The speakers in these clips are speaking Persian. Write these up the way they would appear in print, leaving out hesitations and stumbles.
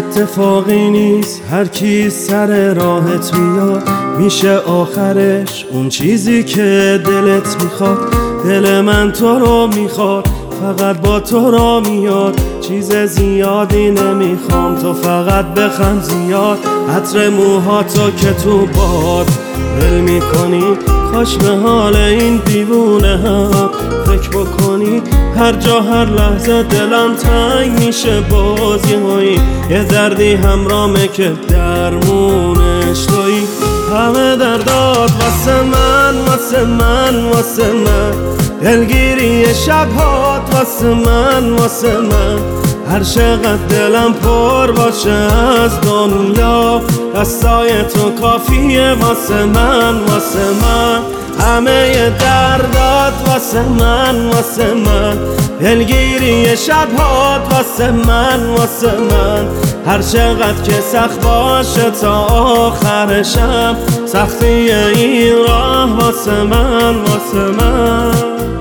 اتفاقی نیست، هر کی سر راهت میاد میشه آخرش اون چیزی که دلت میخواد. دل من تو رو میخواد، فقط با تو را میاد، چیز زیادی نمیخوام، تو فقط بخند زیاد. عطر موهاتو که تو باد دل میکنی، کاش به حال این دیوونه هم فکر بکنی. هر جا هر لحظه دلم تنگ میشه، بازی هایی یه دردی همرامه که درمونش تویی. همه دردات واسه من، واسه من، واسه من، دلگیری شبهات واسه من، واسه من. هر چقدر دلم پر باشه از دنیا، دستای تو کافیه واسه من، واسه من. همه دردات واسه من، واسه من، دلگیری شبهات واسه من، واسه من. هر چقدر که سخت باشه تا آخرشم، سختی این راه واسه من، واسه من.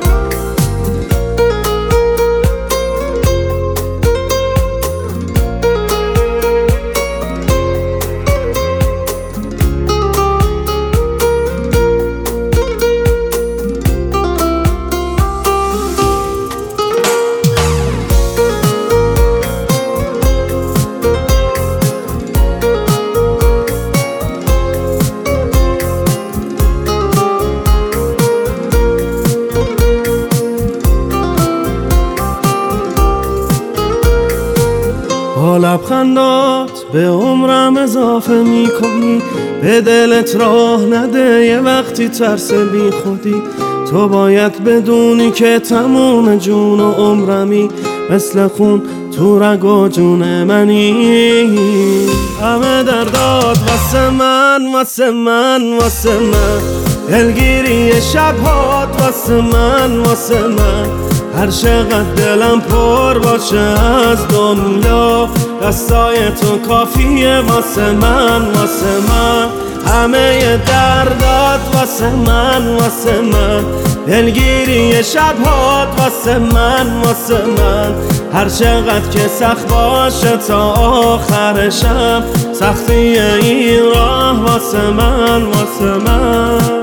با لبخندات به عمرم اضافه میکنی، به دلت راه نده یه وقتی ترس بی خودی. تو باید بدونی که تموم جون و عمرمی، مثل خون تو رگ و جون منی. همه دردات واسه من، واسه من، واسه من، دلگیری شبهات واسه من، واسه من. هر چقدر دلم پر باشه از دنیا، دستای تو کافیه واسه من، واسه من. همه دردات واسه من، واسه من، دلگیری شبهات واسه من، واسه من. هر چقدر که سخت باشه تا آخرشم، سختی این راه واسه من، واسه من.